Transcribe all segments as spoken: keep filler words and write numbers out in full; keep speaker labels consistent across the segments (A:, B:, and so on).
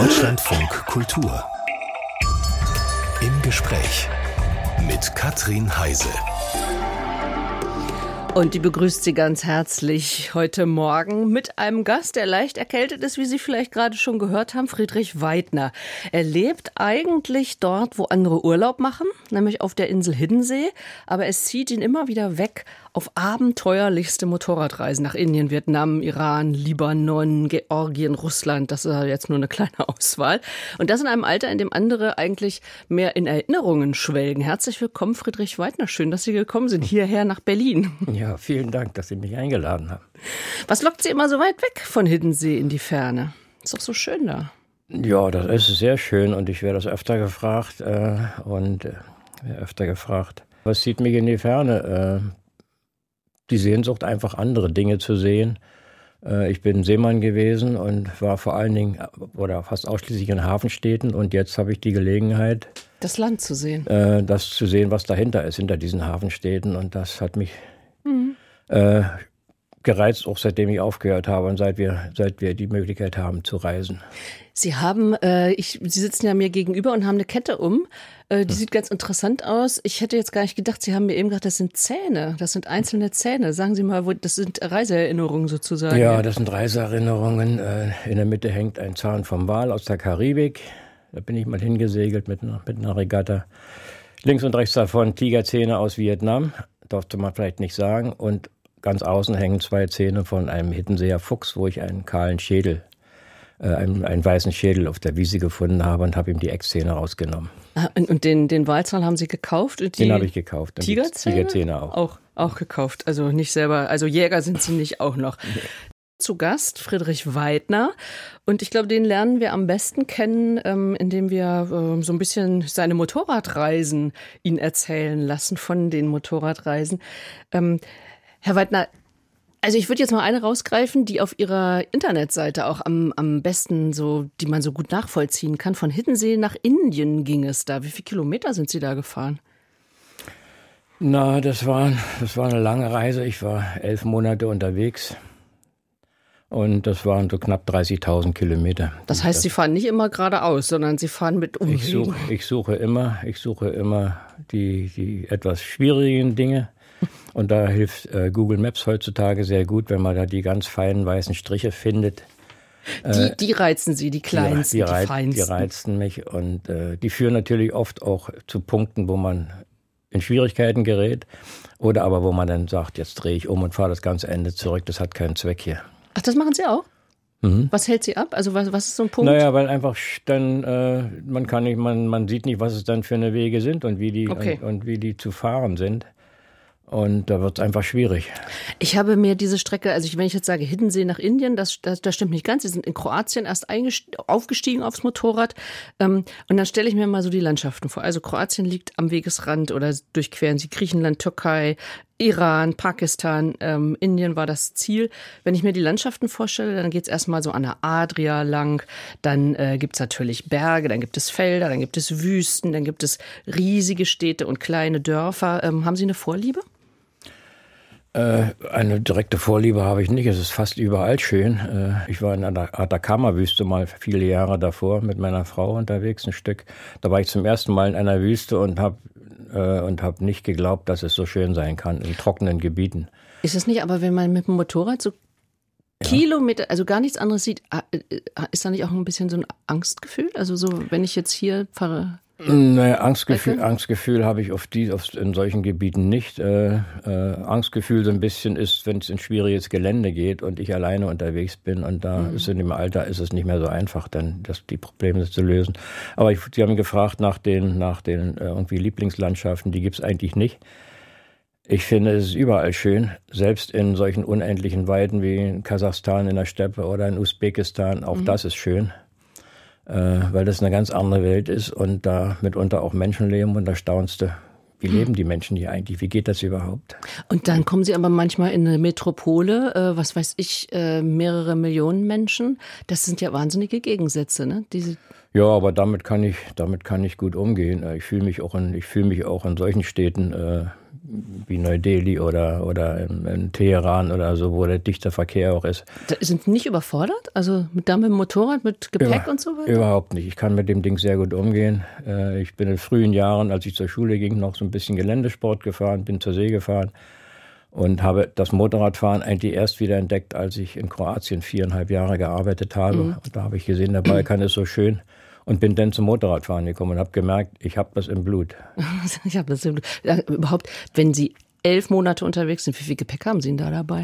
A: Deutschlandfunk Kultur. Im Gespräch mit Katrin Heise.
B: Und die begrüßt Sie ganz herzlich heute Morgen mit einem Gast, der leicht erkältet ist, wie Sie vielleicht gerade schon gehört haben, Friedrich Weidner. Er lebt eigentlich dort, wo andere Urlaub machen, nämlich auf der Insel Hiddensee, aber es zieht ihn immer wieder weg auf abenteuerlichste Motorradreisen nach Indien, Vietnam, Iran, Libanon, Georgien, Russland. Das ist jetzt nur eine kleine Auswahl. Und das in einem Alter, in dem andere eigentlich mehr in Erinnerungen schwelgen. Herzlich willkommen, Friedrich Weidner. Schön, dass Sie gekommen sind, hierher nach Berlin.
C: Ja, vielen Dank, dass Sie mich eingeladen haben.
B: Was lockt Sie immer so weit weg von Hiddensee in die Ferne? Ist doch so schön da.
C: Ja, das ist sehr schön und ich werde das öfter gefragt äh, und äh, öfter gefragt. Was zieht mich in die Ferne? Äh, die Sehnsucht, einfach andere Dinge zu sehen. Äh, ich bin Seemann gewesen und war vor allen Dingen oder fast ausschließlich in Hafenstädten und jetzt habe ich die Gelegenheit,
B: das Land zu sehen.
C: Äh, das zu sehen, was dahinter ist, hinter diesen Hafenstädten, und das hat mich mhm. äh, gereizt, auch seitdem ich aufgehört habe und seit wir, seit wir die Möglichkeit haben zu reisen.
B: Sie haben, äh, ich, Sie sitzen ja mir gegenüber und haben eine Kette um. Äh, die hm. sieht ganz interessant aus. Ich hätte jetzt gar nicht gedacht, Sie haben mir eben gesagt, das sind Zähne. Das sind einzelne Zähne. Sagen Sie mal, wo, das sind Reiseerinnerungen sozusagen.
C: Ja, das sind Reiseerinnerungen. Äh, in der Mitte hängt ein Zahn vom Wal aus der Karibik. Da bin ich mal hingesegelt mit einer, mit einer Regatta. Links und rechts davon Tigerzähne aus Vietnam. Durfte man vielleicht nicht sagen. Und ganz außen hängen zwei Zähne von einem Hiddenseer Fuchs, wo ich einen kahlen Schädel, äh, einen, einen weißen Schädel auf der Wiese gefunden habe und habe ihm die Eckzähne rausgenommen.
B: Ah, und, und den, den Walzahn haben Sie gekauft? Und die
C: den habe ich gekauft. Und
B: Tigerzähne?
C: Tigerzähne auch.
B: auch. Auch gekauft, also nicht selber, also Jäger sind Sie nicht auch noch. Nee. Zu Gast Friedrich Weidner, und ich glaube, den lernen wir am besten kennen, ähm, indem wir äh, so ein bisschen seine Motorradreisen ihn erzählen lassen, von den Motorradreisen. Ähm, Herr Weidner, also ich würde jetzt mal eine rausgreifen, die auf Ihrer Internetseite auch am, am besten so, die man so gut nachvollziehen kann. Von Hiddensee nach Indien ging es da. Wie viele Kilometer sind Sie da gefahren?
C: Na, das war, das war eine lange Reise. Ich war elf Monate unterwegs. Und das waren so knapp dreißigtausend Kilometer.
B: Das heißt, Sie fahren nicht immer geradeaus, sondern Sie fahren mit Umwegen.
C: Ich suche, ich suche immer, ich suche immer die, die etwas schwierigen Dinge. Und da hilft äh, Google Maps heutzutage sehr gut, wenn man da die ganz feinen weißen Striche findet.
B: Die, die reizen Sie, die kleinsten, die, die, reiz, die feinsten.
C: Die reizen mich, und äh, die führen natürlich oft auch zu Punkten, wo man in Schwierigkeiten gerät. Oder aber wo man dann sagt, jetzt drehe ich um und fahre das ganze Ende zurück, das hat keinen Zweck hier.
B: Ach, das machen Sie auch? Mhm. Was hält Sie ab? Also was, was ist so ein Punkt?
C: Naja, weil einfach dann, äh, man kann nicht, man, man sieht nicht, was es dann für eine Wege sind und wie die, okay. und, und wie die zu fahren sind. Und da wird es einfach schwierig.
B: Ich habe mir diese Strecke, also wenn ich jetzt sage Hiddensee nach Indien, das, das, das stimmt nicht ganz. Sie sind in Kroatien erst aufgestiegen aufs Motorrad. Ähm, und dann stelle ich mir mal so die Landschaften vor. Also Kroatien liegt am Wegesrand, oder durchqueren Sie Griechenland, Türkei, Iran, Pakistan, ähm, Indien war das Ziel. Wenn ich mir die Landschaften vorstelle, dann geht es erstmal so an der Adria lang. Dann äh, gibt es natürlich Berge, dann gibt es Felder, dann gibt es Wüsten, dann gibt es riesige Städte und kleine Dörfer. Ähm, haben Sie eine Vorliebe?
C: Eine direkte Vorliebe habe ich nicht. Es ist fast überall schön. Ich war in der Atacama-Wüste mal viele Jahre davor mit meiner Frau unterwegs, ein Stück. Da war ich zum ersten Mal in einer Wüste und habe und habe nicht geglaubt, dass es so schön sein kann in trockenen Gebieten.
B: Ist es nicht, aber wenn man mit dem Motorrad so ja. Kilometer, also gar nichts anderes sieht, ist da nicht auch ein bisschen so ein Angstgefühl? Also so, wenn ich jetzt hier fahre...
C: Naja, Angstgefühl, Angstgefühl habe ich auf die, auf, in solchen Gebieten nicht. Äh, äh, Angstgefühl so ein bisschen ist, wenn es in schwieriges Gelände geht und ich alleine unterwegs bin, und da mhm. ist in dem Alter ist es nicht mehr so einfach, dann das, die Probleme zu lösen. Aber ich, Sie haben gefragt nach den, nach den äh, irgendwie Lieblingslandschaften, die gibt es eigentlich nicht. Ich finde, es ist überall schön, selbst in solchen unendlichen Weiten wie in Kasachstan in der Steppe oder in Usbekistan, auch mhm. das ist schön. Weil das eine ganz andere Welt ist und da mitunter auch Menschen leben, und da staunst du, wie hm. leben die Menschen hier eigentlich, wie geht das überhaupt?
B: Und dann kommen Sie aber manchmal in eine Metropole, äh, was weiß ich, äh, mehrere Millionen Menschen. Das sind ja wahnsinnige Gegensätze, ne? Diese
C: Ja, aber damit kann ich, damit kann ich gut umgehen. Ich fühle mich auch in, ich fühle mich auch in solchen Städten äh, wie Neu-Delhi oder, oder in, in Teheran oder so, wo der dichte Verkehr auch ist.
B: Da sind nicht überfordert? Also mit, da mit dem Motorrad, mit Gepäck
C: Über,
B: und so weiter?
C: Überhaupt nicht. Ich kann mit dem Ding sehr gut umgehen. Äh, ich bin in frühen Jahren, als ich zur Schule ging, noch so ein bisschen Geländesport gefahren, bin zur See gefahren und habe das Motorradfahren eigentlich erst wieder entdeckt, als ich in Kroatien viereinhalb Jahre gearbeitet habe. Mhm. Und da habe ich gesehen, der Balkan ist so schön. Und bin dann zum Motorradfahren gekommen und habe gemerkt, ich habe das im Blut.
B: Ich habe das im Blut. Ja, überhaupt, wenn Sie elf Monate unterwegs sind, wie viel Gepäck haben Sie denn da dabei?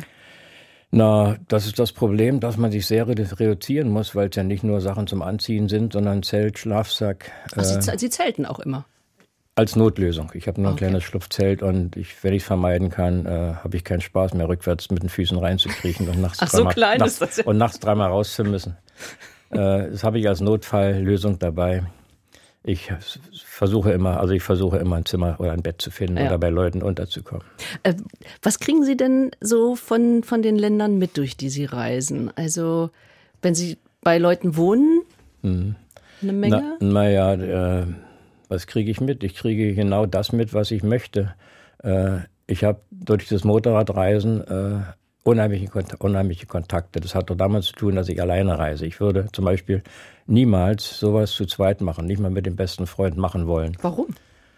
C: Na, das ist das Problem, dass man sich sehr reduzieren muss, weil es ja nicht nur Sachen zum Anziehen sind, sondern Zelt, Schlafsack.
B: Ach, äh, Sie, Sie zelten auch immer?
C: Als Notlösung. Ich habe nur ein
B: okay.
C: kleines Schlupfzelt und ich, wenn ich es vermeiden kann, äh, habe ich keinen Spaß mehr, rückwärts mit den Füßen reinzukriechen und nachts,
B: Ach, so
C: dreimal,
B: klein
C: nachts,
B: ist das ja.
C: und nachts dreimal raus zu müssen. Das habe ich als Notfalllösung dabei. Ich versuche immer, also ich versuche immer ein Zimmer oder ein Bett zu finden ja. oder bei Leuten unterzukommen.
B: Äh, was kriegen Sie denn so von, von den Ländern mit, durch die Sie reisen? Also wenn Sie bei Leuten wohnen, hm. eine Menge?
C: Naja, na äh, was kriege ich mit? Ich kriege genau das mit, was ich möchte. Äh, ich habe durch das Motorradreisen äh, Unheimliche, unheimliche Kontakte. Das hat doch damit zu tun, dass ich alleine reise. Ich würde zum Beispiel niemals sowas zu zweit machen, nicht mal mit dem besten Freund machen wollen.
B: Warum?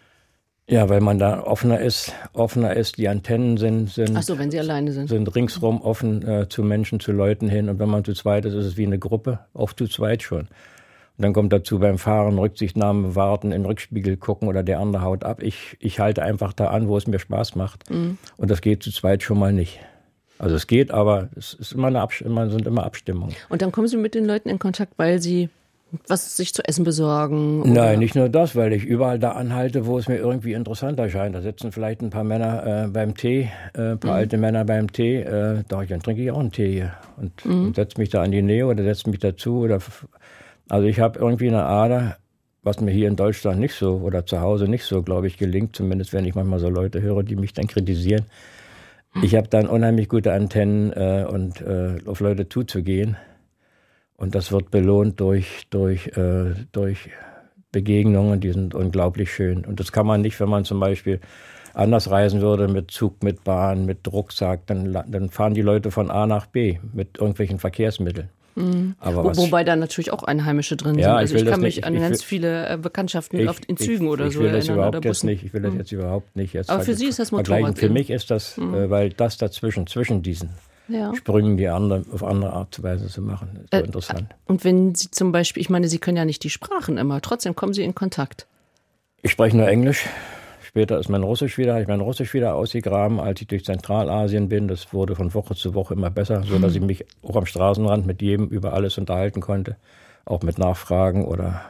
C: Ja, weil man da offener ist, offener ist. Die Antennen sind, sind,
B: Ach so, wenn Sie alleine sind.
C: sind ringsrum offen äh, zu Menschen, zu Leuten hin. Und wenn man zu zweit ist, ist es wie eine Gruppe, oft zu zweit schon. Und dann kommt dazu beim Fahren Rücksichtnahme, warten, im Rückspiegel gucken oder der andere haut ab. Ich, ich halte einfach da an, wo es mir Spaß macht. Mhm. Und das geht zu zweit schon mal nicht. Also es geht, aber es ist immer eine Abs- immer, sind immer Abstimmungen.
B: Und dann kommen Sie mit den Leuten in Kontakt, weil Sie was sich zu essen besorgen? Oder?
C: Nein, nicht nur das, weil ich überall da anhalte, wo es mir irgendwie interessant erscheint. Da sitzen vielleicht ein paar Männer äh, beim Tee, äh, ein paar mhm. alte Männer beim Tee. Äh, da dann trinke ich auch einen Tee hier und, mhm. und setze mich da an die Nähe oder setze mich dazu. Oder f- also ich habe irgendwie eine Ader, was mir hier in Deutschland nicht so oder zu Hause nicht so, glaube ich, gelingt. Zumindest wenn ich manchmal so Leute höre, die mich dann kritisieren. Ich habe dann unheimlich gute Antennen äh, und äh, auf Leute zuzugehen. Und das wird belohnt durch, durch, äh, durch Begegnungen, die sind unglaublich schön. Und das kann man nicht, wenn man zum Beispiel anders reisen würde, mit Zug, mit Bahn, mit Rucksack, dann, dann fahren die Leute von A nach B mit irgendwelchen Verkehrsmitteln.
B: Mhm. Aber Wo, wobei da natürlich auch Einheimische drin
C: ja,
B: sind. Also ich, ich kann mich
C: nicht,
B: an
C: ich,
B: ganz viele äh, Bekanntschaften
C: ich,
B: auf, in Zügen
C: ich,
B: oder
C: ich
B: so
C: will das
B: erinnern.
C: überhaupt
B: oder
C: jetzt nicht. Ich will das
B: mhm.
C: jetzt überhaupt nicht jetzt
B: Aber für Sie ist das Motorrad.
C: Für mich ist das, mhm. äh, weil das dazwischen, zwischen diesen ja. Sprüngen, die andere, auf andere Art und Weise zu machen, ist so äh, interessant.
B: Und wenn Sie zum Beispiel, ich meine, Sie können ja nicht die Sprachen immer, trotzdem kommen Sie in Kontakt.
C: Ich spreche nur Englisch. Später ist mein Russisch wieder, habe ich mein Russisch wieder ausgegraben, als ich durch Zentralasien bin. Das wurde von Woche zu Woche immer besser, so dass ich mich auch am Straßenrand mit jedem über alles unterhalten konnte, auch mit Nachfragen oder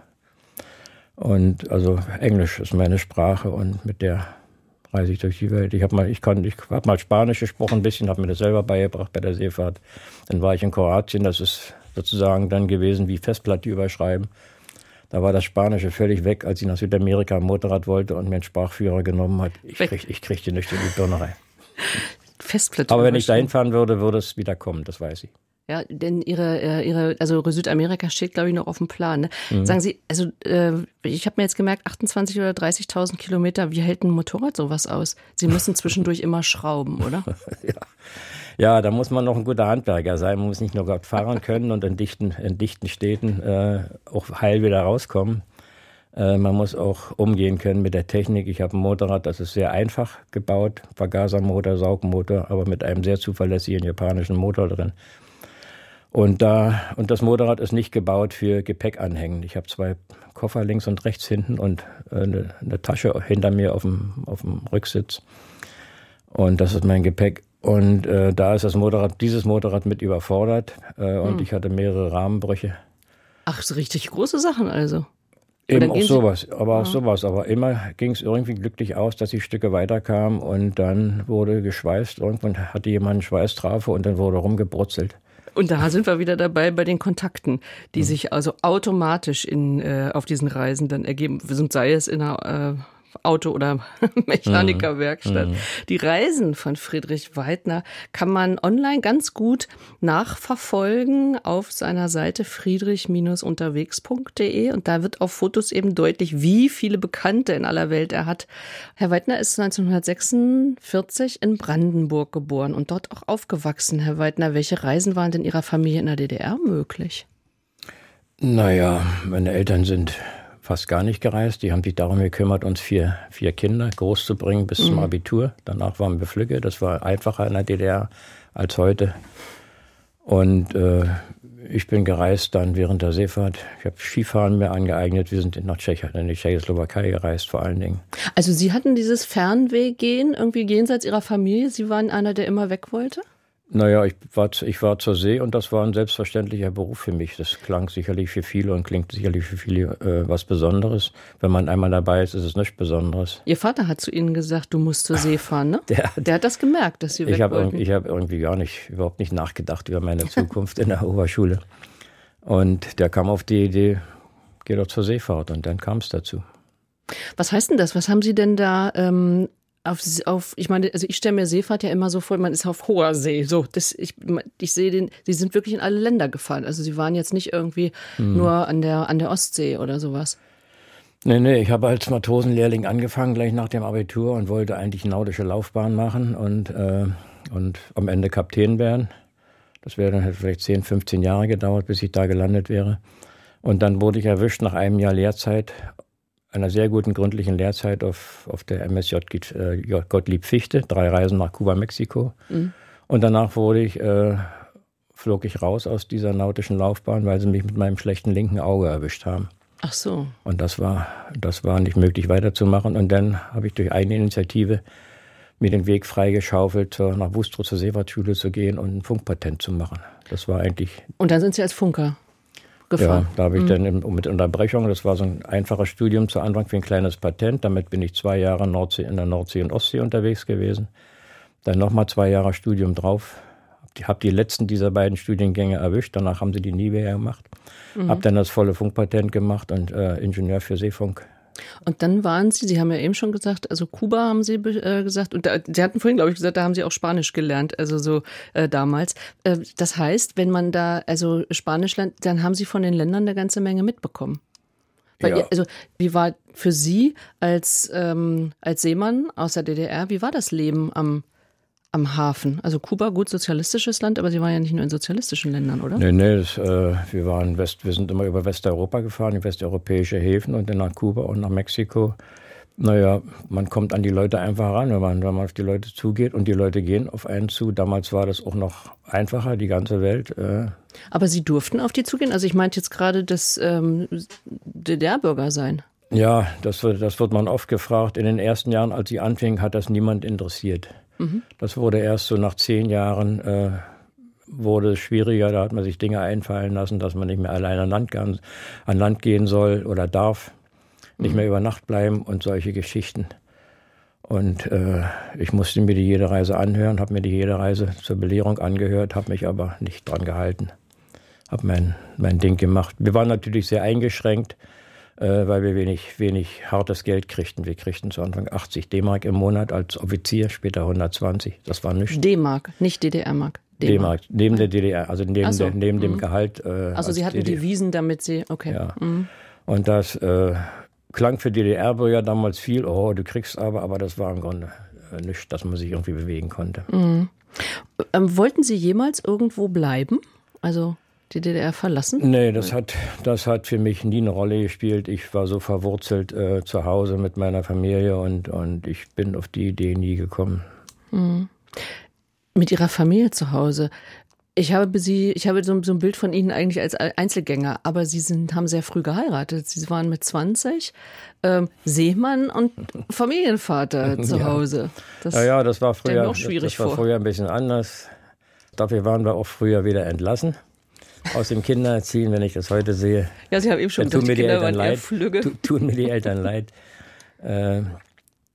C: und also Englisch ist meine Sprache und mit der reise ich durch die Welt. Ich habe mal, ich kann, ich habe mal Spanisch gesprochen, ein bisschen, habe mir das selber beigebracht bei der Seefahrt. Dann war ich in Kroatien, das ist sozusagen dann gewesen wie Festplatte überschreiben. Da war das Spanische völlig weg, als ich nach Südamerika am Motorrad wollte und mir einen Sprachführer genommen hat. Ich krieg, ich kriegte nicht in die Birne rein.
B: Festplatte.
C: Aber wenn ich dahin fahren würde, würde es wieder kommen, das weiß ich.
B: Ja, denn Ihre, Ihre, also Südamerika steht, glaube ich, noch auf dem Plan. Ne? Mhm. Sagen Sie, also äh, ich habe mir jetzt gemerkt, achtundzwanzig oder dreißigtausend Kilometer, wie hält ein Motorrad sowas aus? Sie müssen zwischendurch immer schrauben, oder?
C: Ja. Ja, da muss man noch ein guter Handwerker sein. Man muss nicht nur Gott fahren können und in dichten, in dichten Städten äh, auch heil wieder rauskommen. Äh, man muss auch umgehen können mit der Technik. Ich habe ein Motorrad, das ist sehr einfach gebaut. Vergasermotor, Saugmotor, aber mit einem sehr zuverlässigen japanischen Motor drin. Und, da, und das Motorrad ist nicht gebaut für Gepäckanhängen. Ich habe zwei Koffer links und rechts hinten und äh, eine, eine Tasche hinter mir auf dem, auf dem Rücksitz. Und das ist mein Gepäck. Und äh, da ist das Motorrad, dieses Motorrad mit überfordert äh, und hm. ich hatte mehrere Rahmenbrüche.
B: Ach, so richtig große Sachen also?
C: Eben auch sowas, aber auch ja. sowas. Aber immer ging es irgendwie glücklich aus, dass ich Stücke weiterkam und dann wurde geschweißt. Irgendwann hatte jemand eine Schweißtrafe und dann wurde rumgebrutzelt.
B: Und da sind wir wieder dabei bei den Kontakten, die hm. sich also automatisch in, äh, auf diesen Reisen dann ergeben. Sei es in einer äh, Auto- oder Mechanikerwerkstatt.
C: Mhm.
B: Die Reisen von Friedrich Weidner kann man online ganz gut nachverfolgen auf seiner Seite friedrich Bindestrich unterwegs Punkt de und da wird auf Fotos eben deutlich, wie viele Bekannte in aller Welt er hat. Herr Weidner ist neunzehnhundertsechsundvierzig in Brandenburg geboren und dort auch aufgewachsen. Herr Weidner, welche Reisen waren denn Ihrer Familie in der D D R möglich?
C: Naja, meine Eltern sind fast gar nicht gereist. Die haben sich darum gekümmert, uns vier, vier Kinder großzubringen bis mhm. zum Abitur. Danach waren wir Flügge. Das war einfacher in der D D R als heute. Und äh, ich bin gereist dann während der Seefahrt. Ich habe Skifahren mir angeeignet. Wir sind nach Tschechien, in die Tschechoslowakei gereist vor allen Dingen.
B: Also Sie hatten dieses Fernweggehen irgendwie jenseits Ihrer Familie? Sie waren einer, der immer weg wollte?
C: Naja, ich war, ich war zur See und das war ein selbstverständlicher Beruf für mich. Das klang sicherlich für viele und klingt sicherlich für viele äh, was Besonderes. Wenn man einmal dabei ist, ist es nichts Besonderes.
B: Ihr Vater hat zu Ihnen gesagt, du musst zur See fahren, ne? Der, Der hat das gemerkt, dass Sie weg
C: ich hab
B: wollten.
C: Ich habe irgendwie gar nicht, überhaupt nicht nachgedacht über meine Zukunft in der Oberschule. Und der kam auf die Idee, geh doch zur Seefahrt und dann kam es dazu.
B: Was heißt denn das? Was haben Sie denn da ähm, auf, auf, ich meine, also ich stelle mir Seefahrt ja immer so vor, man ist auf hoher See. So, das, ich, ich sehe den, Sie sind wirklich in alle Länder gefahren. Also Sie waren jetzt nicht irgendwie hm. nur an der, an der Ostsee oder sowas.
C: Nee, nee, ich habe als Matrosenlehrling angefangen, gleich nach dem Abitur und wollte eigentlich nautische Laufbahn machen und, äh, und am Ende Kapitän werden. Das wäre dann hätte vielleicht zehn, fünfzehn Jahre gedauert, bis ich da gelandet wäre. Und dann wurde ich erwischt nach einem Jahr Lehrzeit, einer sehr guten gründlichen Lehrzeit auf, auf der M S J Gottlieb Fichte, drei Reisen nach Kuba, Mexiko. Mhm. Und danach wurde ich, äh, flog ich raus aus dieser nautischen Laufbahn, weil sie mich mit meinem schlechten linken Auge erwischt haben.
B: Ach so.
C: Und das war, das war nicht möglich weiterzumachen. Und dann habe ich durch eigene Initiative mir den Weg freigeschaufelt, nach Wustrow zur Seefahrtschule zu gehen und ein Funkpatent zu machen. Das war eigentlich...
B: Und dann sind Sie als Funker gefahren?
C: Ja, da habe ich
B: mhm.
C: dann mit Unterbrechung, das war so ein einfaches Studium zu Anfang für ein kleines Patent. Damit bin ich zwei Jahre Nordsee, in der Nordsee und Ostsee unterwegs gewesen. Dann nochmal zwei Jahre Studium drauf. Ich habe die letzten dieser beiden Studiengänge erwischt. Danach haben sie die nie mehr gemacht. Mhm. Habe dann das volle Funkpatent gemacht und äh, Ingenieur für Seefunk.
B: Und dann waren Sie, Sie haben ja eben schon gesagt, also Kuba haben Sie äh, gesagt, und da, Sie hatten vorhin, glaube ich, gesagt, da haben Sie auch Spanisch gelernt, also so äh, damals. Äh, das heißt, wenn man da also Spanisch lernt, dann haben Sie von den Ländern eine ganze Menge mitbekommen. Weil
C: ja.
B: ihr, also wie war für Sie als, ähm, als Seemann aus der D D R, wie war das Leben am Am Hafen. Also Kuba, gut sozialistisches Land, aber Sie waren ja nicht nur in sozialistischen Ländern, oder?
C: Nee, nee, das, äh, wir, waren West, wir sind immer über Westeuropa gefahren, in westeuropäische Häfen und dann nach Kuba und nach Mexiko. Naja, man kommt an die Leute einfach ran, wenn man, wenn man auf die Leute zugeht und die Leute gehen auf einen zu. Damals war das auch noch einfacher, die ganze Welt. Äh.
B: Aber Sie durften auf die zugehen? Also ich meinte jetzt gerade das ähm, D D R-Bürger sein.
C: Ja, das wird, das wird man oft gefragt. In den ersten Jahren, als ich anfing, hat das niemand interessiert. Das wurde erst so nach zehn Jahren, äh, wurde es schwieriger. Da hat man sich Dinge einfallen lassen, dass man nicht mehr allein an Land, an Land gehen soll oder darf, nicht mehr über Nacht bleiben und solche Geschichten. Und äh, ich musste mir die jede Reise anhören, habe mir die jede Reise zur Belehrung angehört, habe mich aber nicht dran gehalten, habe mein, mein Ding gemacht. Wir waren natürlich sehr eingeschränkt, weil wir wenig, wenig hartes Geld kriegten. Wir kriegten zu Anfang achtzig D-Mark im Monat als Offizier, später hundertzwanzig. Das war nichts.
B: D-Mark, nicht D D R-Mark.
C: D-Mark, neben der D D R, also neben, so. der, neben mhm. dem Gehalt. Äh,
B: also Sie hatten D D R. Devisen, damit Sie, okay.
C: Ja.
B: Mhm.
C: Und das äh, klang für D D R-Bürger damals viel, oh, du kriegst aber, aber das war im Grunde äh, nichts, dass man sich irgendwie bewegen konnte.
B: Mhm. Ähm, wollten Sie jemals irgendwo bleiben? Also die D D R verlassen?
C: Nee, das hat, das hat für mich nie eine Rolle gespielt. Ich war so verwurzelt äh, zu Hause mit meiner Familie und, und ich bin auf die Idee nie gekommen.
B: Mhm. Mit Ihrer Familie zu Hause. Ich habe Sie, ich habe so, so ein Bild von Ihnen eigentlich als Einzelgänger, aber Sie sind, haben sehr früh geheiratet. Sie waren mit zwanzig ähm, Seemann und Familienvater zu Hause. Das
C: ja, ja, das war früher,
B: auch schwierig
C: das, das war
B: vor.
C: früher ein bisschen anders. Dafür waren wir auch früher wieder entlassen aus dem Kindererziehen, wenn ich das heute sehe.
B: Ja, Sie haben eben schon gesagt,
C: tun mir
B: die
C: die
B: Kinder
C: Eltern
B: waren eher
C: leid.
B: flügge.
C: Tu, tun mir die Eltern leid. Äh,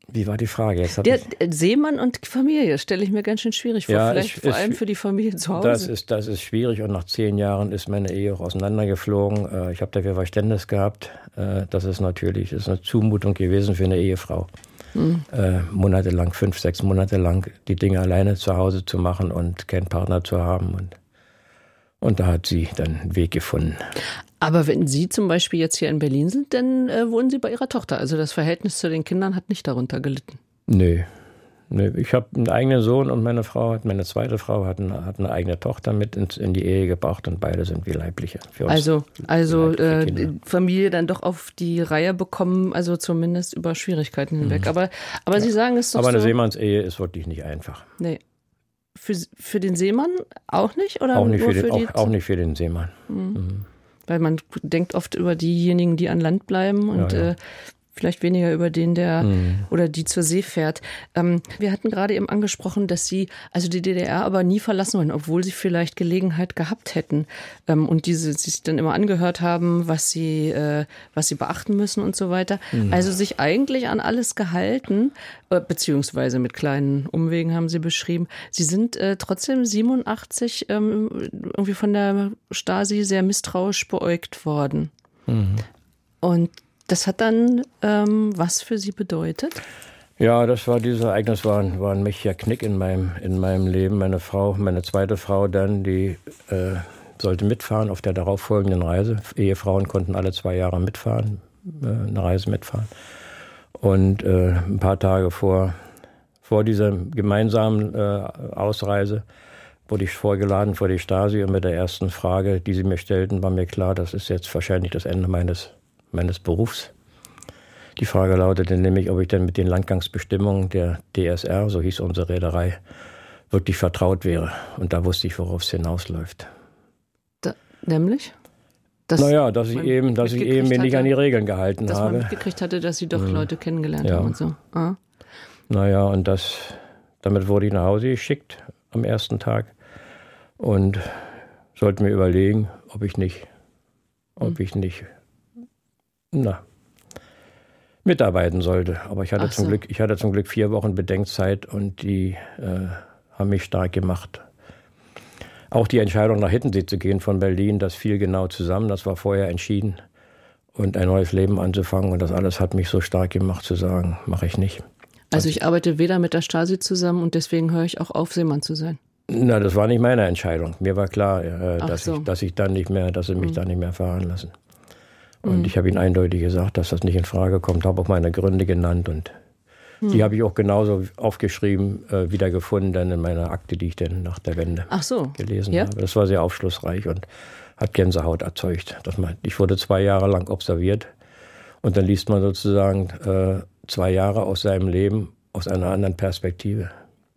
C: Wie war die Frage? Jetzt
B: Der Seemann und Familie stelle ich mir ganz schön schwierig vor,
C: ja,
B: vielleicht
C: ich,
B: vor
C: ich,
B: allem für die Familie zu Hause.
C: Das ist, das ist schwierig und nach zehn Jahren ist meine Ehe auch auseinandergeflogen. Ich habe dafür Verständnis gehabt. Das ist natürlich das ist eine Zumutung gewesen für eine Ehefrau. Mhm. Äh, monatelang, fünf, sechs Monate lang die Dinge alleine zu Hause zu machen und keinen Partner zu haben. Und, und da hat sie dann einen Weg gefunden.
B: Aber wenn Sie zum Beispiel jetzt hier in Berlin sind, dann äh, wohnen Sie bei Ihrer Tochter. Also das Verhältnis zu den Kindern hat nicht darunter gelitten.
C: Nö. Nö. Ich habe einen eigenen Sohn und meine Frau, meine zweite Frau hat eine, hat eine eigene Tochter mit ins, in die Ehe gebracht und beide sind wie Leibliche. Für uns
B: also also äh,
C: Kinder.
B: Familie dann doch auf die Reihe bekommen, also zumindest über Schwierigkeiten hinweg. Mhm. Aber, aber ja. Sie sagen es doch
C: Aber eine
B: so,
C: Seemannsehe ist wirklich nicht einfach.
B: Nee. Für, für den Seemann auch nicht? Oder
C: auch, nicht
B: nur
C: für den,
B: für die
C: auch, auch nicht für den Seemann.
B: Mhm.
C: Mhm.
B: Weil man denkt oft über diejenigen, die an Land bleiben und ja, ja. Äh, vielleicht weniger über den, der mhm. oder die zur See fährt. Ähm, wir hatten gerade eben angesprochen, dass Sie also die D D R aber nie verlassen wollen, obwohl Sie vielleicht Gelegenheit gehabt hätten ähm, und diese Sie sich dann immer angehört haben, was Sie äh, was Sie beachten müssen und so weiter. Mhm. Also sich eigentlich an alles gehalten, äh, beziehungsweise mit kleinen Umwegen haben Sie beschrieben. Sie sind äh, trotzdem siebenundachtzig ähm, irgendwie von der Stasi sehr misstrauisch beäugt worden. Mhm. Und das hat dann ähm, was für Sie bedeutet?
C: Ja, das war dieses Ereignis, war ein, war ein mächtiger Knick in meinem, in meinem Leben. Meine Frau, meine zweite Frau dann, die äh, sollte mitfahren auf der darauffolgenden Reise. Ehefrauen konnten alle zwei Jahre mitfahren, äh, eine Reise mitfahren. Und äh, ein paar Tage vor, vor dieser gemeinsamen äh, Ausreise wurde ich vorgeladen vor die Stasi und mit der ersten Frage, die sie mir stellten, war mir klar, das ist jetzt wahrscheinlich das Ende meines meines Berufs. Die Frage lautete nämlich, ob ich denn mit den Landgangsbestimmungen der D S R, so hieß unsere Reederei, wirklich vertraut wäre. Und da wusste ich, worauf es hinausläuft.
B: Da, nämlich?
C: Dass naja, dass ich eben, dass ich eben mich nicht an die Regeln gehalten
B: dass
C: habe.
B: Dass man mitgekriegt hatte, dass Sie doch mhm. Leute kennengelernt ja. haben und so. Ah.
C: Naja, und das, damit wurde ich nach Hause geschickt am ersten Tag und sollte mir überlegen, ob ich nicht, ob mhm. ich nicht Na, mitarbeiten sollte. Aber ich hatte, so. zum Glück, ich hatte zum Glück vier Wochen Bedenkzeit und die äh, haben mich stark gemacht. Auch die Entscheidung, nach Hiddensee zu gehen von Berlin, das fiel genau zusammen. Das war vorher entschieden. Und ein neues Leben anzufangen. Und das alles hat mich so stark gemacht, zu sagen, mache ich nicht.
B: Also ich arbeite weder mit der Stasi zusammen und deswegen höre ich auch auf, Seemann zu sein.
C: Na, das war nicht meine Entscheidung. Mir war klar, äh, dass, so. ich, dass ich dann nicht mehr, dass sie mich hm. dann nicht mehr fahren lassen. Und mhm. ich habe ihnen eindeutig gesagt, dass das nicht in Frage kommt, habe auch meine Gründe genannt und mhm. die habe ich auch genauso aufgeschrieben, äh, wiedergefunden dann in meiner Akte, die ich dann nach der Wende
B: Ach so.
C: gelesen
B: ja?
C: habe. Das war sehr aufschlussreich und hat Gänsehaut erzeugt. Dass man, ich wurde zwei Jahre lang observiert und dann liest man sozusagen äh, zwei Jahre aus seinem Leben aus einer anderen Perspektive.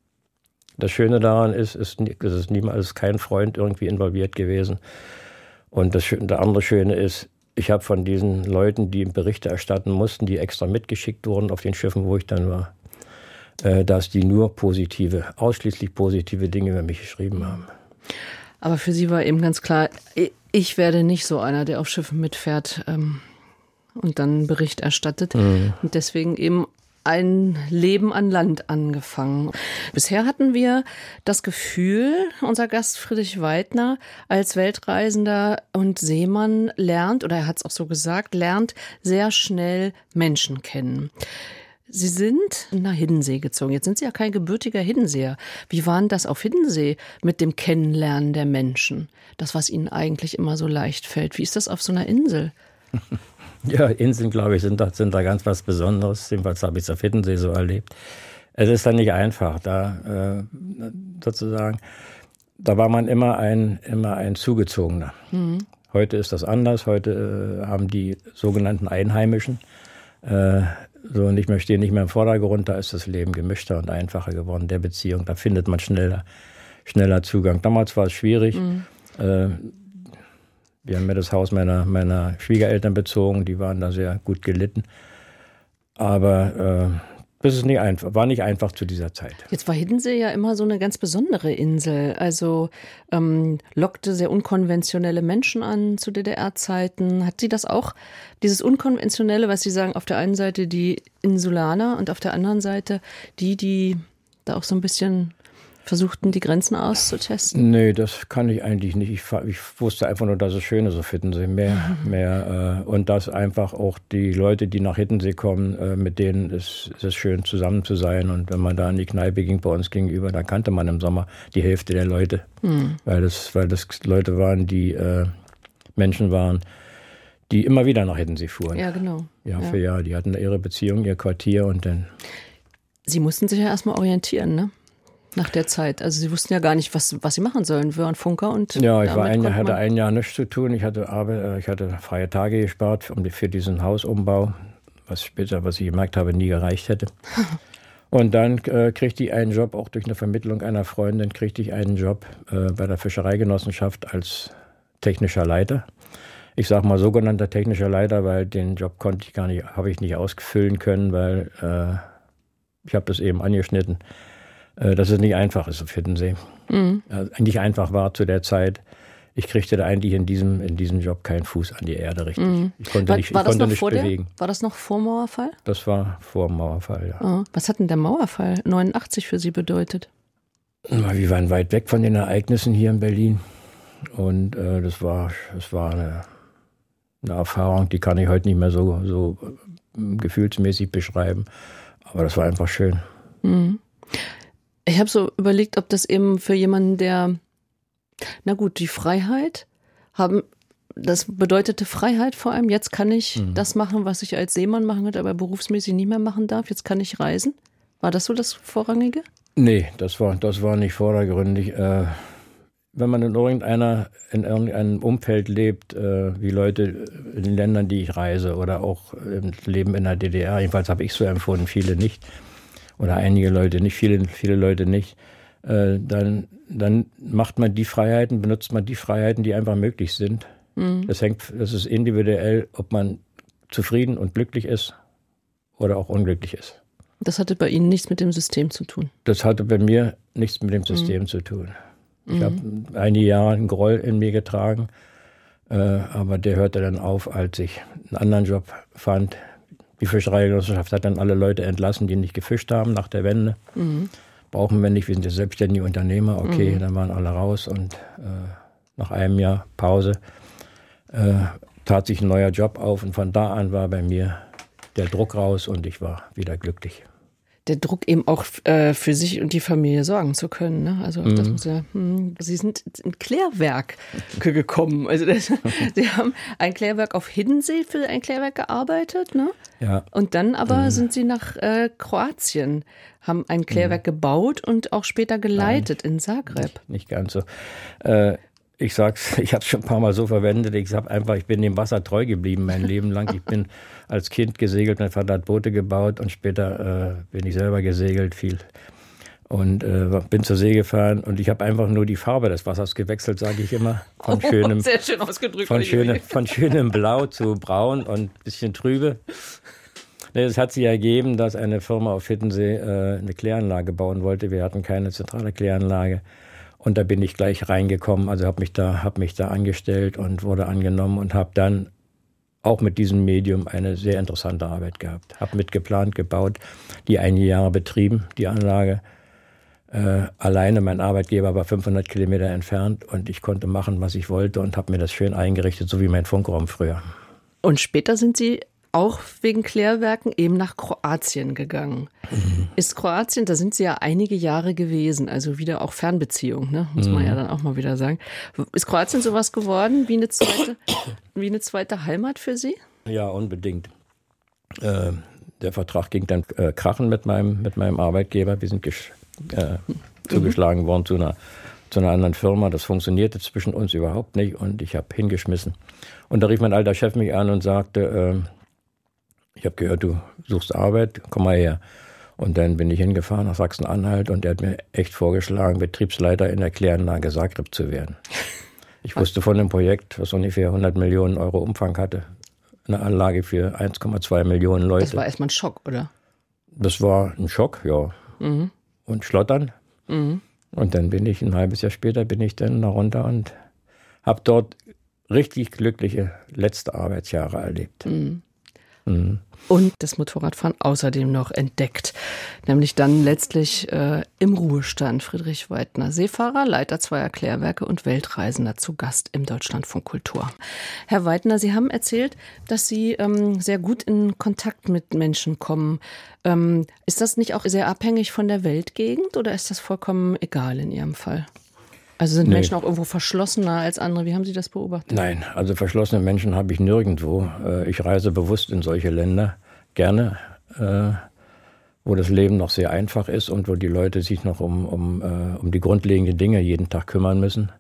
C: Das Schöne daran ist, ist es ist niemals kein Freund irgendwie involviert gewesen. Und das, das andere Schöne ist, ich habe von diesen Leuten, die Berichte erstatten mussten, die extra mitgeschickt wurden auf den Schiffen, wo ich dann war, äh, dass die nur positive, ausschließlich positive Dinge über mich geschrieben haben.
B: Aber für Sie war eben ganz klar, ich werde nicht so einer, der auf Schiffen mitfährt ähm, und dann einen Bericht erstattet. Mhm. Und deswegen eben ein Leben an Land angefangen. Bisher hatten wir das Gefühl, unser Gast Friedrich Weidner als Weltreisender und Seemann lernt, oder er hat es auch so gesagt, lernt sehr schnell Menschen kennen. Sie sind nach Hiddensee gezogen. Jetzt sind Sie ja kein gebürtiger Hiddenseer. Wie war denn das auf Hiddensee mit dem Kennenlernen der Menschen? Das, was Ihnen eigentlich immer so leicht fällt. Wie ist das auf so einer Insel?
C: Ja, Inseln, glaube ich, sind da, sind da ganz was Besonderes. Jedenfalls habe ich es auf Hiddensee so erlebt. Es ist dann nicht einfach, da äh, sozusagen, da war man immer ein, immer ein Zugezogener. Mhm. Heute ist das anders. Heute äh, haben die sogenannten Einheimischen äh, so nicht mehr, stehen nicht mehr im Vordergrund. Da ist das Leben gemischter und einfacher geworden, der Beziehung. Da findet man schneller, schneller Zugang. Damals war es schwierig. Mhm. Äh, Wir haben mir das Haus meiner, meiner Schwiegereltern bezogen, die waren da sehr gut gelitten. Aber äh, Das ist nicht einfach, war nicht einfach zu dieser Zeit.
B: Jetzt war Hiddensee ja immer so eine ganz besondere Insel. Also ähm, lockte sehr unkonventionelle Menschen an zu D D R-Zeiten. Hat sie das auch, dieses Unkonventionelle, was Sie sagen, auf der einen Seite die Insulaner und auf der anderen Seite die, die da auch so ein bisschen versuchten, die Grenzen auszutesten?
C: Nee, das kann ich eigentlich nicht. Ich, ich wusste einfach nur, dass es schön ist auf Hiddensee. Mehr, mhm. mehr, äh, und dass einfach auch die Leute, die nach Hiddensee kommen, äh, mit denen ist, ist es schön, zusammen zu sein. Und wenn man da in die Kneipe ging, bei uns gegenüber, da kannte man im Sommer die Hälfte der Leute. Mhm. Weil, das, weil das Leute waren, die äh, Menschen waren, die immer wieder nach Hiddensee fuhren.
B: Ja, genau.
C: Jahr
B: ja.
C: für Jahr. Die hatten da ihre Beziehung, ihr Quartier und dann...
B: Sie mussten sich ja erstmal orientieren, ne? Nach der Zeit. Also Sie wussten ja gar nicht, was, was Sie machen sollen. Wir waren Funker und...
C: Ja, ich war ein Jahr, hatte ein Jahr nichts zu tun. Ich hatte, Arbeit, ich hatte freie Tage gespart für diesen Hausumbau, was später, was ich gemerkt habe, nie gereicht hätte. Und dann äh, kriegte ich einen Job, auch durch eine Vermittlung einer Freundin, kriegte ich einen Job äh, bei der Fischereigenossenschaft als technischer Leiter. Ich sage mal sogenannter technischer Leiter, weil den Job konnte ich gar nicht, habe ich nicht ausfüllen können, weil äh, ich habe das eben angeschnitten. Dass es nicht einfach ist auf Hiddensee. Mhm. Also nicht einfach war zu der Zeit. Ich kriegte da eigentlich in diesem, in diesem Job keinen Fuß an die Erde richtig. Mhm. Ich konnte
B: war,
C: nicht,
B: war
C: ich konnte nicht
B: vor
C: bewegen.
B: Der, war das noch vor Mauerfall?
C: Das war vor Mauerfall, ja.
B: Oh. Was hat denn der Mauerfall neunundachtzig für Sie bedeutet?
C: Wir waren weit weg von den Ereignissen hier in Berlin. Und äh, das war, das war eine, eine Erfahrung, die kann ich heute nicht mehr so, so gefühlsmäßig beschreiben. Aber das war einfach schön.
B: Mhm. Ich habe so überlegt, ob das eben für jemanden, der, na gut, die Freiheit haben, das bedeutete Freiheit vor allem. Jetzt kann ich mhm. das machen, was ich als Seemann machen könnte, aber berufsmäßig nicht mehr machen darf. Jetzt kann ich reisen. War das so das Vorrangige?
C: Nee, das war, das war nicht vordergründig. Äh, wenn man in irgendeiner, in irgendeinem Umfeld lebt, äh, wie Leute in den Ländern, die ich reise, oder auch im Leben in der D D R, jedenfalls habe ich so empfunden, viele nicht, oder einige Leute nicht, viele, viele Leute nicht, äh, dann, dann macht man die Freiheiten, benutzt man die Freiheiten, die einfach möglich sind. Mhm. Das hängt, das ist individuell, ob man zufrieden und glücklich ist oder auch unglücklich ist.
B: Das hatte bei Ihnen nichts mit dem System zu tun?
C: Das hatte bei mir nichts mit dem System mhm. zu tun. Ich mhm. habe einige Jahre einen Groll in mir getragen, äh, aber der hörte dann auf, als ich einen anderen Job fand. Die Fischereigenossenschaft hat dann alle Leute entlassen, die nicht gefischt haben nach der Wende. Mhm. Brauchen wir nicht, wir sind ja selbstständige Unternehmer. Okay, mhm. dann waren alle raus und äh, nach einem Jahr Pause äh, tat sich ein neuer Job auf und von da an war bei mir der Druck raus und ich war wieder glücklich.
B: Der Druck eben auch äh, für sich und die Familie sorgen zu können. Ne? Also mhm. das muss ja. Hm, Sie sind in Klärwerk gekommen. Also das, Sie haben ein Klärwerk auf Hiddensee für ein Klärwerk gearbeitet, ne?
C: Ja.
B: Und dann aber mhm. sind Sie nach äh, Kroatien, haben ein Klärwerk mhm. gebaut und auch später geleitet Nein, in Zagreb.
C: Nicht, nicht ganz so. Äh, Ich sag's, ich habe es schon ein paar Mal so verwendet. Ich sag einfach, ich bin dem Wasser treu geblieben mein Leben lang. Ich bin als Kind gesegelt, mein Vater hat Boote gebaut und später äh, bin ich selber gesegelt viel und äh, bin zur See gefahren und ich habe einfach nur die Farbe des Wassers gewechselt, sage ich immer, von
B: oh,
C: schönem,
B: sehr schön ausgedrückt,
C: von schönem, von schönem Blau zu Braun und ein bisschen trübe. Es hat sich ergeben, dass eine Firma auf Hiddensee äh, eine Kläranlage bauen wollte. Wir hatten keine zentrale Kläranlage. Und da bin ich gleich reingekommen, also habe mich da, habe mich da angestellt und wurde angenommen und habe dann auch mit diesem Medium eine sehr interessante Arbeit gehabt. Habe mitgeplant, gebaut, die einige Jahre betrieben, die Anlage. Äh, alleine, mein Arbeitgeber war fünfhundert Kilometer entfernt und ich konnte machen, was ich wollte und habe mir das schön eingerichtet, so wie mein Funkraum früher.
B: Und später sind Sie auch wegen Klärwerken eben nach Kroatien gegangen. Mhm. Ist Kroatien, da sind Sie ja einige Jahre gewesen, also wieder auch Fernbeziehung, ne? Muss man mhm. ja dann auch mal wieder sagen. Ist Kroatien sowas geworden wie eine zweite, wie eine zweite Heimat für Sie?
C: Ja, unbedingt. Äh, der Vertrag ging dann äh, krachen mit meinem, mit meinem Arbeitgeber. Wir sind gesch- äh, mhm. zugeschlagen worden zu einer, zu einer anderen Firma. Das funktionierte zwischen uns überhaupt nicht und ich habe hingeschmissen. Und da rief mein alter Chef mich an und sagte, äh, ich habe gehört, du suchst Arbeit, komm mal her. Und dann bin ich hingefahren nach Sachsen-Anhalt und der hat mir echt vorgeschlagen, Betriebsleiter in der Kläranlage Zagreb zu werden. Ich wusste von dem Projekt, was ungefähr hundert Millionen Euro Umfang hatte. Eine Anlage für eins Komma zwei Millionen Leute.
B: Das war erstmal ein Schock, oder?
C: Das war ein Schock, ja. Mhm. Und Schlottern. Mhm. Und dann bin ich, ein halbes Jahr später, bin ich dann da runter und habe dort richtig glückliche letzte Arbeitsjahre erlebt. Mhm.
B: Mhm. Und das Motorradfahren außerdem noch entdeckt. Nämlich dann letztlich äh, im Ruhestand. Friedrich Weidner, Seefahrer, Leiter zweier Klärwerke und Weltreisender, zu Gast im Deutschlandfunk Kultur. Herr Weidner, Sie haben erzählt, dass Sie ähm, sehr gut in Kontakt mit Menschen kommen. Ähm, ist das nicht auch sehr abhängig von der Weltgegend oder ist das vollkommen egal in Ihrem Fall? Also sind nee. Menschen auch irgendwo verschlossener als andere? Wie haben Sie das beobachtet?
C: Nein, also verschlossene Menschen habe ich nirgendwo. Ich reise bewusst in solche Länder, gerne, wo das Leben noch sehr einfach ist und wo die Leute sich noch um, um, um die grundlegenden Dinge jeden Tag kümmern müssen.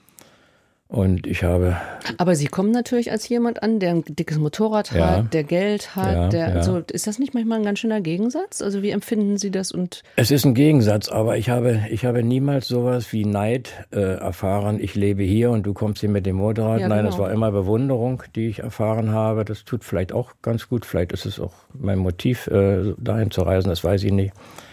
C: Und ich habe...
B: Aber Sie kommen natürlich als jemand an, der ein dickes Motorrad ja. hat, der Geld hat. Ja, der, ja. Also ist das nicht manchmal ein ganz schöner Gegensatz? Also wie empfinden Sie das? Und
C: es ist ein Gegensatz, aber ich habe, ich habe niemals sowas wie Neid äh, erfahren. Ich lebe hier und du kommst hier mit dem Motorrad. Ja, Nein, genau. Das war immer Bewunderung, die ich erfahren habe. Das tut vielleicht auch ganz gut. Vielleicht ist es auch mein Motiv, äh, dahin zu reisen, das weiß ich nicht.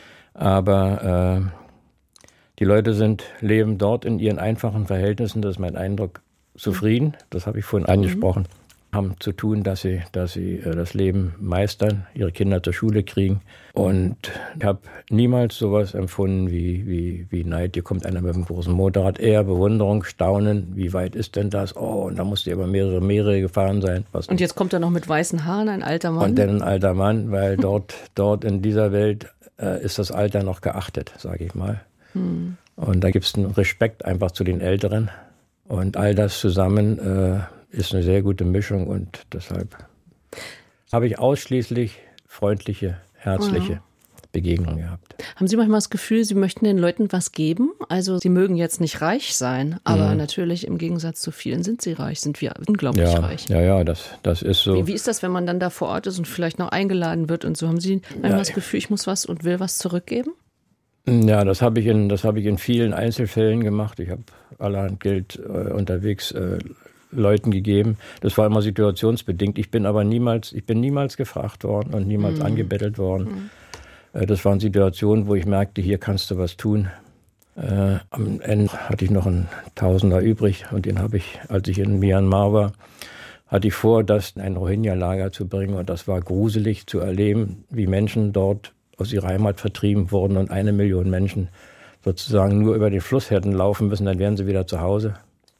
C: Aber... Äh, Die Leute sind, leben dort in ihren einfachen Verhältnissen, das ist mein Eindruck, zufrieden, das habe ich vorhin angesprochen, mhm. haben zu tun, dass sie, dass sie das Leben meistern, ihre Kinder zur Schule kriegen. Und ich habe niemals sowas empfunden wie, wie, wie Neid. Hier kommt einer mit einem großen Motorrad, eher Bewunderung, Staunen, wie weit ist denn das? Oh, und da musste über mehrere Meere gefahren sein. Was
B: und jetzt kommt er noch mit weißen Haaren, ein alter Mann?
C: Und dann ein alter Mann, weil dort, dort in dieser Welt äh, ist das Alter noch geachtet, sage ich mal. Hm. Und da gibt es einen Respekt einfach zu den Älteren. Und all das zusammen äh, ist eine sehr gute Mischung. Und deshalb habe ich ausschließlich freundliche, herzliche ja. Begegnungen gehabt.
B: Haben Sie manchmal das Gefühl, Sie möchten den Leuten was geben? Also Sie mögen jetzt nicht reich sein, aber hm. natürlich im Gegensatz zu vielen sind Sie reich, sind wir unglaublich
C: ja,
B: reich.
C: Ja, ja, das, das ist so.
B: Wie, wie ist das, wenn man dann da vor Ort ist und vielleicht noch eingeladen wird und so? Haben Sie manchmal ja, das Gefühl, ich muss was und will was zurückgeben?
C: Ja, das habe ich in das habe ich in vielen Einzelfällen gemacht. Ich habe allerhand Geld äh, unterwegs äh, Leuten gegeben. Das war immer situationsbedingt. Ich bin aber niemals, ich bin niemals gefragt worden und niemals mhm. angebettelt worden. Mhm. Äh, das waren Situationen, wo ich merkte, hier kannst du was tun. Äh, am Ende hatte ich noch einen Tausender übrig und den habe ich, als ich in Myanmar war, hatte ich vor, das in ein Rohingya-Lager zu bringen. Und das war gruselig zu erleben, wie Menschen dort aus ihrer Heimat vertrieben wurden und eine Million Menschen sozusagen nur über den Fluss hätten laufen müssen, dann wären sie wieder zu Hause.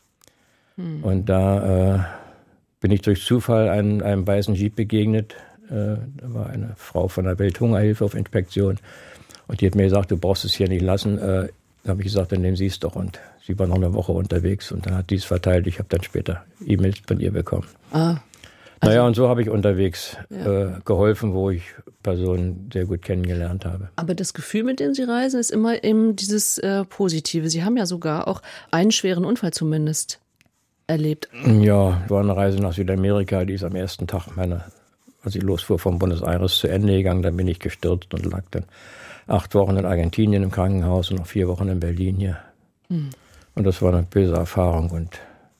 C: Hm. Und da äh, bin ich durch Zufall einem, einem weißen Jeep begegnet. Äh, da war eine Frau von der Welthungerhilfe auf Inspektion und die hat mir gesagt, du brauchst es hier nicht lassen. Äh, da habe ich gesagt, dann nehmen Sie es doch. Und sie war noch eine Woche unterwegs und dann hat die es verteilt. Ich habe dann später E-Mails von ihr bekommen. Ah. Also, naja, und so habe ich unterwegs ja. äh, geholfen, wo ich Personen sehr gut kennengelernt habe.
B: Aber das Gefühl, mit dem Sie reisen, ist immer eben dieses äh, Positive. Sie haben ja sogar auch einen schweren Unfall zumindest erlebt.
C: Ja, war eine Reise nach Südamerika, die ist am ersten Tag meiner, als ich losfuhr von Buenos Aires, zu Ende gegangen. Dann bin ich gestürzt und lag dann acht Wochen in Argentinien im Krankenhaus und noch vier Wochen in Berlin hier. Hm. Und das war eine böse Erfahrung. Und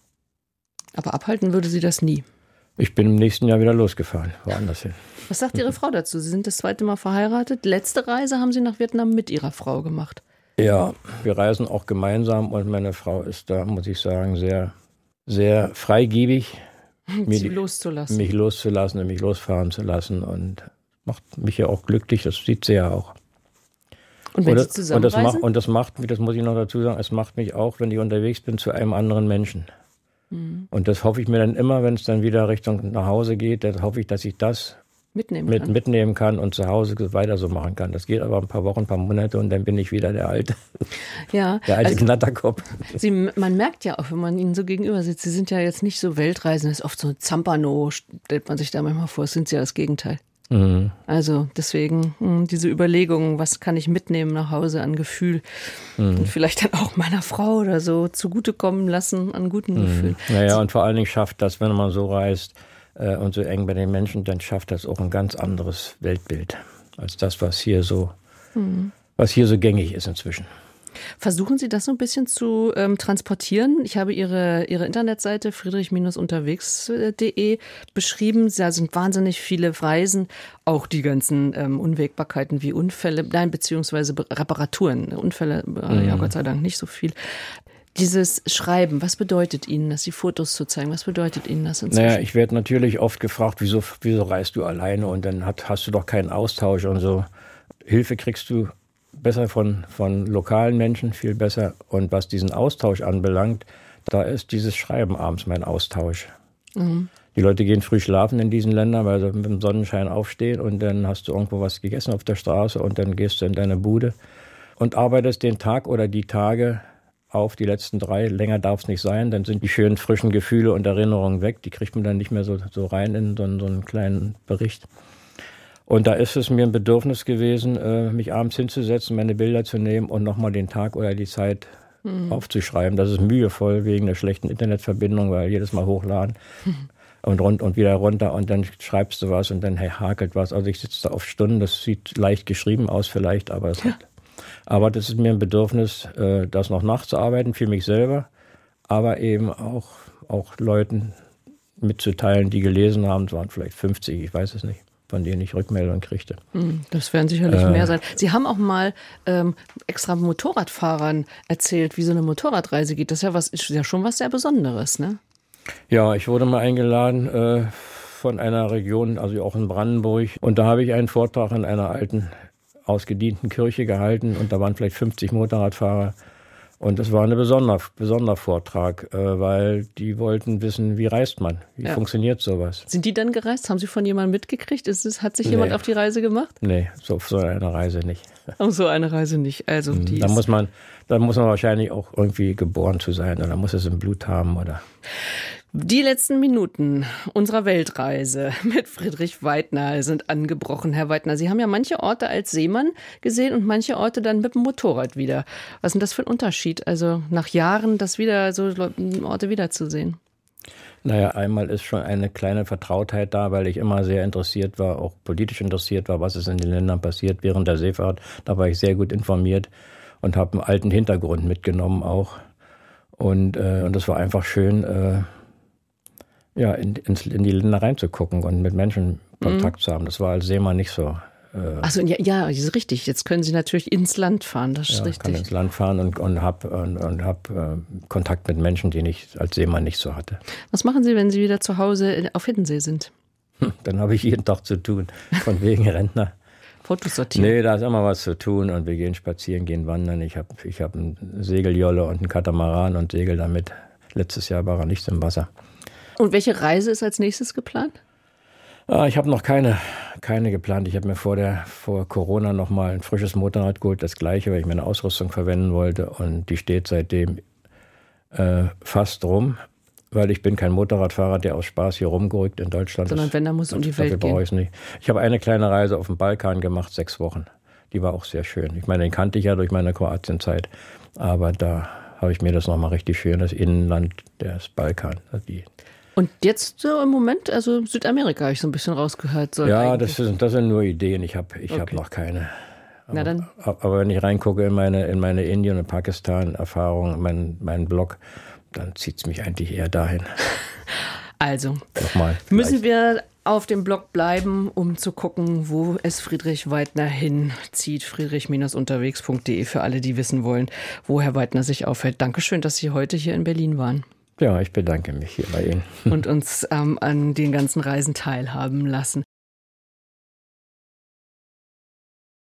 B: aber abhalten würde Sie das nie?
C: Ich bin im nächsten Jahr wieder losgefahren, woanders hin.
B: Was sagt Ihre Frau dazu? Sie sind das zweite Mal verheiratet. Letzte Reise haben Sie nach Vietnam mit Ihrer Frau gemacht.
C: Ja, wir reisen auch gemeinsam und meine Frau ist da, muss ich sagen, sehr, sehr freigebig.
B: Sie loszulassen.
C: Mich loszulassen und mich losfahren zu lassen und macht mich ja auch glücklich, das sieht sie ja auch.
B: Und wenn Sie zusammen
C: und das,
B: reisen?
C: macht, und das macht mich, das muss ich noch dazu sagen, es macht mich auch, wenn ich unterwegs bin, zu einem anderen Menschen. Und das hoffe ich mir dann immer, wenn es dann wieder Richtung nach Hause geht, dann hoffe ich, dass ich das
B: mitnehmen,
C: mit,
B: kann.
C: mitnehmen kann und zu Hause weiter so machen kann. Das geht aber ein paar Wochen, ein paar Monate und dann bin ich wieder der alte,
B: ja,
C: der alte
B: also,
C: Knatterkopf.
B: Sie, man merkt ja auch, wenn man Ihnen so gegenüber sitzt, Sie sind ja jetzt nicht so Weltreisende, das ist oft so ein Zampano, stellt man sich da manchmal vor, das sind Sie ja das Gegenteil. Mhm. Also deswegen mh, diese Überlegungen, was kann ich mitnehmen nach Hause an Gefühl mhm. und vielleicht dann auch meiner Frau oder so zugutekommen lassen an guten mhm. Gefühlen.
C: Naja, und vor allen Dingen schafft das, wenn man so reist äh, und so eng bei den Menschen, dann schafft das auch ein ganz anderes Weltbild als das, was hier so, mhm. was hier so gängig ist inzwischen.
B: Versuchen Sie das so ein bisschen zu ähm, transportieren? Ich habe Ihre, Ihre Internetseite friedrich unterwegs punkt de beschrieben. Da sind wahnsinnig viele Reisen, auch die ganzen ähm, Unwägbarkeiten wie Unfälle, nein, beziehungsweise Reparaturen. Unfälle, äh, mhm. ja Gott sei Dank nicht so viel. Dieses Schreiben, was bedeutet Ihnen das, die Fotos zu zeigen? Was bedeutet Ihnen das inzwischen?
C: Naja, ich werde natürlich oft gefragt, wieso, wieso reist du alleine und dann hat, hast du doch keinen Austausch und so. Hilfe kriegst du besser von, von lokalen Menschen, viel besser. Und was diesen Austausch anbelangt, da ist dieses Schreiben abends mein Austausch. Mhm. Die Leute gehen früh schlafen in diesen Ländern, weil sie mit dem Sonnenschein aufstehen und dann hast du irgendwo was gegessen auf der Straße und dann gehst du in deine Bude und arbeitest den Tag oder die Tage auf, die letzten drei. Länger darf es nicht sein, dann sind die schönen frischen Gefühle und Erinnerungen weg. Die kriegt man dann nicht mehr so, so rein in so, so einen kleinen Bericht. Und da ist es mir ein Bedürfnis gewesen, mich abends hinzusetzen, meine Bilder zu nehmen und nochmal den Tag oder die Zeit mhm. aufzuschreiben. Das ist mühevoll wegen der schlechten Internetverbindung, weil jedes Mal hochladen mhm. und, rund, und wieder runter und dann schreibst du was und dann hey, hakelt was. Also ich sitze da auf Stunden, das sieht leicht geschrieben aus vielleicht, aber, es ja. hat, aber das ist mir ein Bedürfnis, das noch nachzuarbeiten für mich selber, aber eben auch, auch Leuten mitzuteilen, die gelesen haben. Es waren vielleicht fünfzig, ich weiß es nicht, von denen ich Rückmeldungen kriegte.
B: Das werden sicherlich äh, mehr sein. Sie haben auch mal ähm, extra Motorradfahrern erzählt, wie so eine Motorradreise geht. Das ist ja, was, ist ja schon was sehr Besonderes, ne?
C: Ja, ich wurde mal eingeladen äh, von einer Region, also auch in Brandenburg. Und da habe ich einen Vortrag in einer alten, ausgedienten Kirche gehalten. Und da waren vielleicht fünfzig Motorradfahrer. Und das war ein besonderer, besonderer Vortrag, äh, weil die wollten wissen, wie reist man? Wie ja. funktioniert sowas?
B: Sind die dann gereist? Haben Sie von jemandem mitgekriegt? Ist es, hat sich nee. jemand auf die Reise gemacht?
C: Nee, so, auf so eine Reise nicht.
B: Auf so eine Reise nicht. Also die
C: da, muss man, da muss man wahrscheinlich auch irgendwie geboren zu sein oder muss es im Blut haben, oder?
B: Die letzten Minuten unserer Weltreise mit Friedrich Weitner sind angebrochen. Herr Weitner, Sie haben ja manche Orte als Seemann gesehen und manche Orte dann mit dem Motorrad wieder. Was ist denn das für ein Unterschied? Also nach Jahren das wieder, so Orte wiederzusehen?
C: Naja, einmal ist schon eine kleine Vertrautheit da, weil ich immer sehr interessiert war, auch politisch interessiert war, was ist in den Ländern passiert während der Seefahrt. Da war ich sehr gut informiert und habe einen alten Hintergrund mitgenommen auch. Und, äh, und das war einfach schön, äh, ja, in, in, in die Länder reinzugucken und mit Menschen Kontakt mhm. zu haben. Das war als Seemann nicht so. Äh,
B: Achso, ja, ja, das ist richtig. Jetzt können Sie natürlich ins Land fahren, das ist
C: ja,
B: richtig.
C: Ich kann ins Land fahren und, und habe und, und hab, äh, Kontakt mit Menschen, die ich als Seemann nicht so hatte.
B: Was machen Sie, wenn Sie wieder zu Hause auf Hiddensee sind?
C: Hm, dann habe ich jeden Tag zu tun, von wegen Rentner.
B: Fotos sortieren?
C: Nee, da ist immer was zu tun und wir gehen spazieren, gehen wandern. Ich habe ich hab eine Segeljolle und einen Katamaran und segel damit. Letztes Jahr war er nicht im Wasser.
B: Und welche Reise ist als nächstes geplant?
C: Ah, ich habe noch keine, keine geplant. Ich habe mir vor, der, vor Corona noch mal ein frisches Motorrad geholt, das gleiche, weil ich meine Ausrüstung verwenden wollte. Und die steht seitdem äh, fast rum, weil ich bin kein Motorradfahrer, der aus Spaß hier rumgerückt in Deutschland.
B: Sondern
C: das,
B: wenn, dann muss um die Welt
C: dafür brauche ich es nicht. Ich habe eine kleine Reise auf dem Balkan gemacht, sechs Wochen. Die war auch sehr schön. Ich meine, den kannte ich ja durch meine Kroatienzeit. Aber da habe ich mir das nochmal richtig schön, das Innenland des Balkan. Die
B: Und jetzt so im Moment, also Südamerika habe ich so ein bisschen rausgehört. Soll
C: ja, das sind, das sind nur Ideen. Ich habe ich okay. hab noch keine. Aber,
B: Na dann.
C: aber wenn ich reingucke in meine, in meine Indien- und Pakistan-Erfahrung, meinen meinen Blog, dann zieht es mich eigentlich eher dahin.
B: Also,
C: Nochmal,
B: müssen wir auf dem Blog bleiben, um zu gucken, wo es Friedrich Weitner hinzieht. friedrich unterwegs punkt de für alle, die wissen wollen, wo Herr Weitner sich aufhält. Dankeschön, dass Sie heute hier in Berlin waren.
C: Ja, ich bedanke mich hier bei Ihnen.
B: Und uns ähm, an den ganzen Reisen teilhaben lassen.